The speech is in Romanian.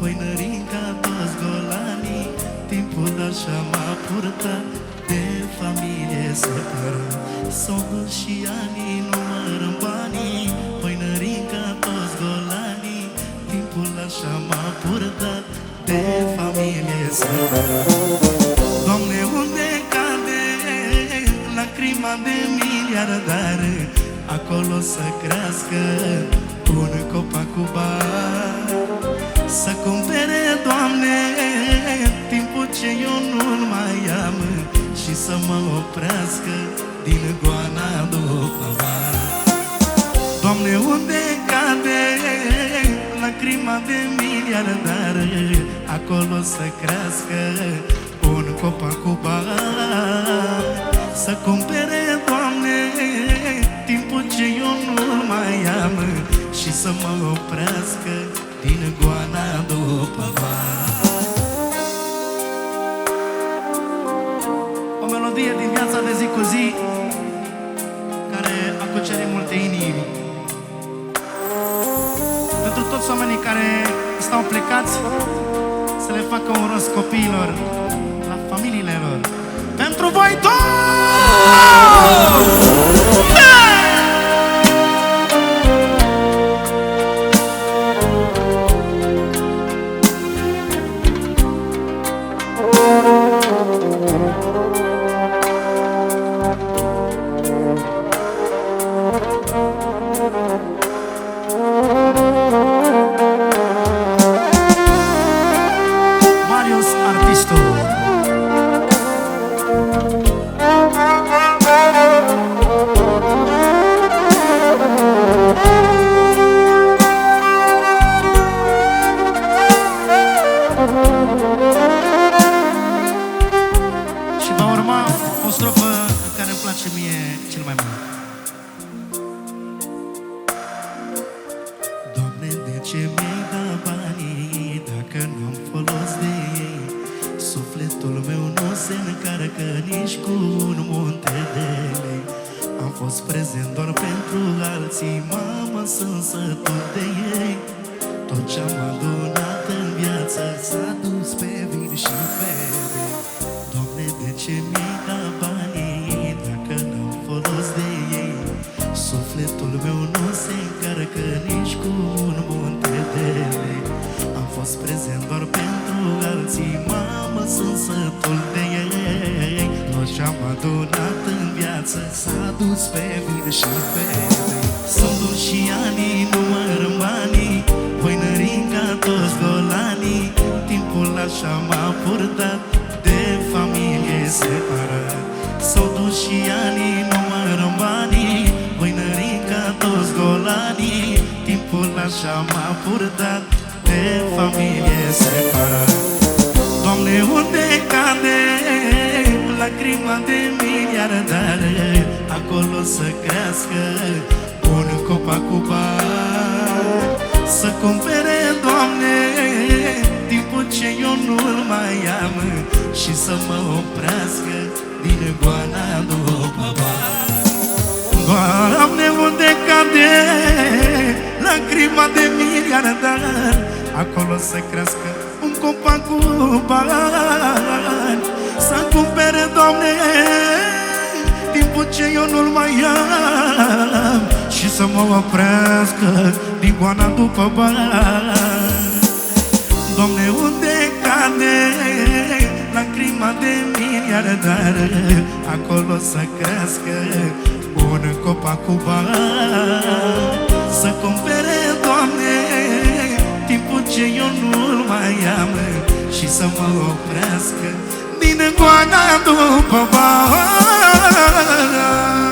Păinărinca toți golanii, timpul așa m-a purtat, de familie separat. S-au dus și anii, numărăm banii. Păinărinca toți golanii, timpul așa m-a purtat, de familie separat. Doamne, unde cade lacrima de miliardar, acolo să crească un copac cu bani. Să cumpere, Doamne, timpul ce eu nu-l mai am, și să mă oprească din goana după bani. Doamne, unde cade lacrima de miliardar, acolo să crească un copac cu bani. Să cumpere, Doamne, timpul ce eu nu-l mai am, și să mă oprească din goana după bani. O melodie din viața de zi cu zi, care a cucerit multe inimi. Pentru toți oamenii care stau plecați, să le facă un rost copiilor, la familiile lor. Pentru voi toți! Marius Artistul. Și va urma o strofă care îmi place mie cel mai mult. Doamne, de ce mi-ai dat banii dacă n-am folos de ei? Sufletul meu nu se încarcă nici cu un munte de lei. Am fost prezent doar pentru alții, mamă, sunt sătul de ei. Tot ce-am adunat în viață s-a dus pe vin și pe bei. Doamne, de ce mi-ai dat banii dacă n-am folos de ei? Sufletul meu nu se încarcă nici cu un munte de lei. Am fost prezent doar pentru alții, mamă, sunt sătul de ei. Tot ce-am adunat în viață s-a dus pe vin și pe bei. S-au dus și anii, numărăm banii. Păinărinca toți golanii, timpul așa m-a purtat, de familie separat. S-au dus și anii, numărăm banii. Păinărinca toți golanii, timpul așa m-a purtat, de familie separat. Doamne, unde cade lacrima de miliardar, acolo să crească un copac cu bani. Să cumpere, Doamne, timpul ce eu nu-l mai am, și să mă oprească din goana după bani. Doamne, unde cade lacrima de miliardar, acolo să crească un copac cu bani. Să cumpere, Doamne, timpul ce eu nu-l mai am, și să mă oprească din goana după bani. Doamne, unde cade lacrima de miliardar, acolo să crească un copac cu bani. Să cumpere, Doamne, timpul ce eu nu-l mai am, și să mă oprească din goana după bani.